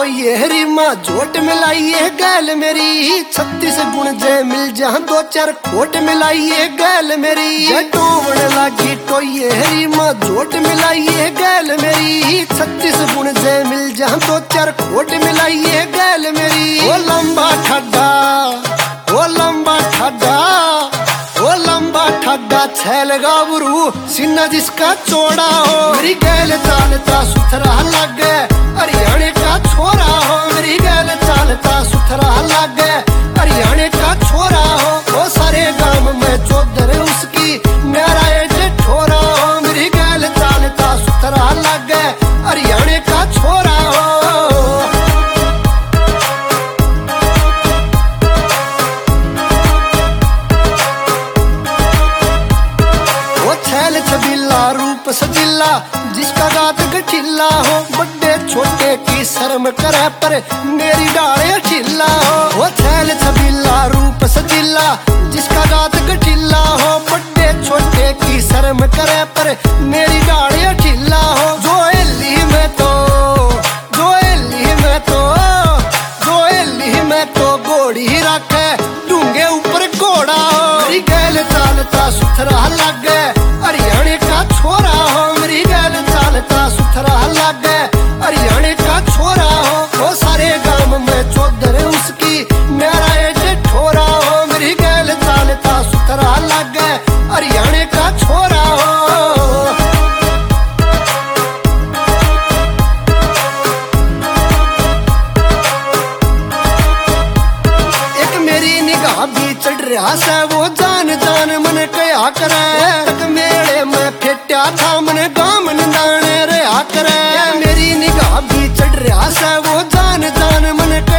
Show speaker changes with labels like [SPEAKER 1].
[SPEAKER 1] टोये हरी माँ झोट मिलाइए गैल मेरी 36 गुण जय मिल जहाँ 2-4 खोट मिलाइए गैल मेरी टोवण लागी टोये हरी माँ झोट मिलाइए गैल मेरी 36 गुण जय मिल जहाँ 2-4 खोट मिलाइए गैल मेरी ओ लंबा ठड्डा ओ लंबा ठड्डा ओ लंबा ठड्डा छैल गाभरू सीना जिसका चौड़ा हो मेरी गैल चालता सुथरा लागे हरियाणे का छोरा हो मेरी गैल चालता सुथरा लागे हरियाणे का छोरा हो ओ सारे गांव में चौधर उसकी नारायण ठोरा हो मेरी गैल चालता सुथरा लागे हरियाणे का छोरा हो छैल छबीला रूप सजीला जिसका गात गठिला हो बड़े छोटे की शर्म करे पर मेरी डाले ठिला हो वो छैल छबीला रूप सजीला जिसका गात गठिला हो बड़े छोटे की शर्म करे पर मेरी डाले ठिला हो जो एली में तो घोड़ी रखे डूंगे ऊपर घोड़ा हो मेरी गैल चालता सुथरा लागे हरियाणे का छोरा हो मेरी गैल चालता सुथरा लागे हरियाणे का छोरा हो सारे गांव में चौधर उसकी नारायण ठोरा हो मेरी गैल चालता सुथरा लागे हरियाणे का छोरा हो भी चढ़ रहा से वो जान जान मन कया करे तक मेले में फेट्या था मन गाम दाने रहा करे मेरी निगाह भी चढ़ रहा से वो जान जान मन